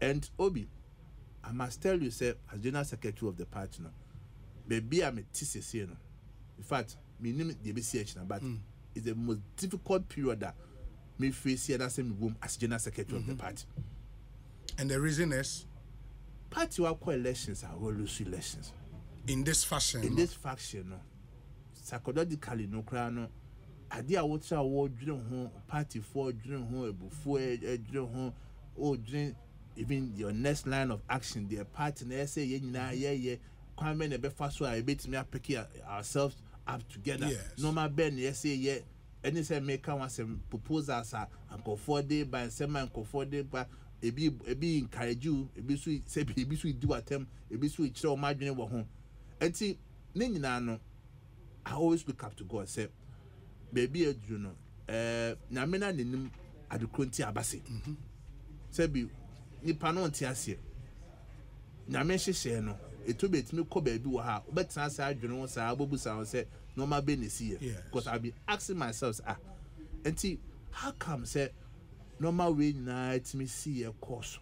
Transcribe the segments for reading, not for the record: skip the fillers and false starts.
And Obi, I must tell you, sir, as general secretary of the party, no, baby, I'm a TCC, no. In fact, me name the BCH, but it's the most difficult period that me face here that same room as general secretary of the party. And the reason is, party will call elections and will lose elections. In this fashion. In this fashion, no. Psychologically, no crown. Idea what I would dream home, party for dream home, before a dream home, or dream even your next line of action. Their party, and say, yeah. Come in a bit fast, so I bet me pick ourselves up together. Yes. No my Ben, yes, yeah. Any say make come some proposals are uncle 4 day by 7 uncle 4 day, but a be encourage you, a be sweet, say, be sweet do attempt, a be sweet show margin over home. And see, Ninano, I always look up to God, say, baby, you know, Namena Nim at the Crunty Abasi. Say, Nippano Tiasia. Nameshi Sheno, it will be me ko baby wa, but answer, you know, say, Abu Sound said, no, my business here. Because I'll be asking myself, and see, how come, say, no, my way night me see a course.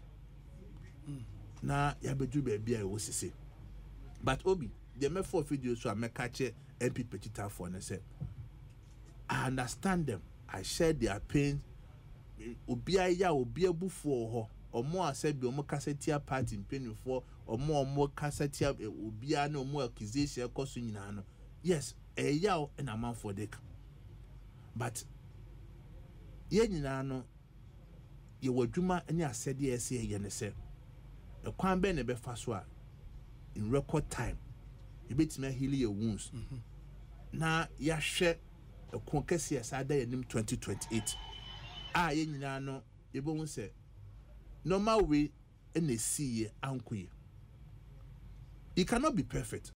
Now, Yabedu baby, I was say. But Obi, the me 4 videos so I make catch MP Petita for and say, I understand them. I share their pain. Obia ya obia before or more said be more cassetia party in pain for or more cassetia obia no more accusation costume. Yes, a yaw and a man for dick. But yenano you were Juma and ya said yes, yen say a quan ben a befaswa in record time. You bet me heal your wounds. Now ya share a conquest as I die in 2028. Ah, yenano, you won't say no my way in the sea, uncle. It cannot be perfect.